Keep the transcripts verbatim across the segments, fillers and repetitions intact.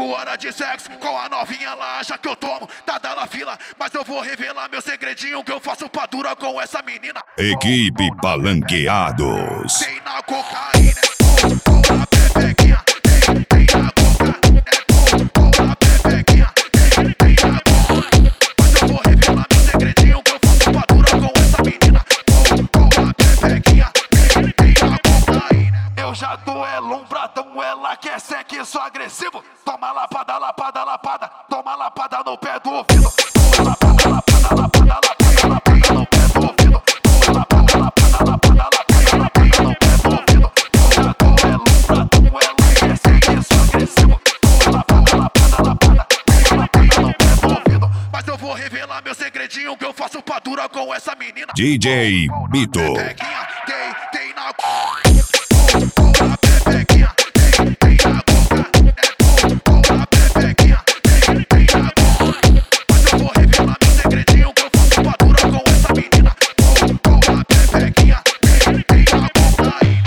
horas de sexo com a novinha, ela acha que eu tomo, tá dando fila, mas eu vou revelar meu segredinho que eu faço pra dura com essa menina. Equipe Palanqueados. Tem na cocaína, com a pepequinha. Tem, tem na cocaína, com a pepequinha. Tem, tem na cocaína, mas eu vou revelar meu segredinho que eu faço pra dura com essa menina. Com a pepequinha. Tem, tem na cocaína. Eu já tô é lombradão, ela quer sexo agressivo. Toma lapada, lapada, lapada. Toma lapada no pé do ouvido. Toma lapada, lapada, lapada, lapada, lapada no pé do ouvido. Toma lapada, lapada, lapada, lapada, lapada no pé do ouvido. Eu já tô é lombradão, ela quer sexo agressivo. Toma lapada, lapada, lapada, toma lapada no pé do ouvido. Mas eu vou revelar meu segredinho que eu faço pra dura com essa menina. D J Mito. Tem, tem na com a pepequinha. Tem, tem na coca. Com a pepequinha. Tem, tem na coca. Mas eu vou revelar meu segredinho que eu faço pra dura com essa menina. Com a pepequinha. Tem, tem na cocaína.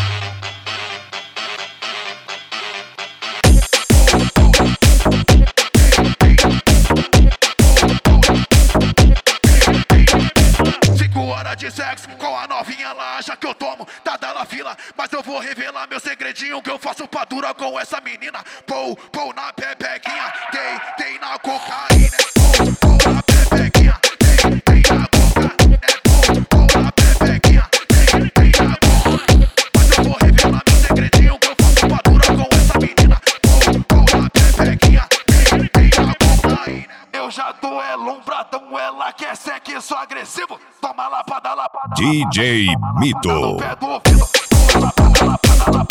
Cinco horas de sexo com a novinha, ela acha que eu tomo, tá dando fila, mas eu vou revelar meu segredinho que eu faço pra dura com essa menina. Pou, pou na pepequinha, tem, tem na cocaína. Pou, pou na pepequinha, tem, tem na cocaína. Pou, pou na pepequinha, tem, tem na cocaína. Mas eu vou revelar meu segredinho que eu faço pra dura com essa menina. Pou, pou na pepequinha, tem, tem na cocaína. Eu já tô é lombradão, ela quer sexo agressivo. Toma lapada, lapada, D J lapada, Mito. no pé do ouvido. Toma lapada, lapada, lapada.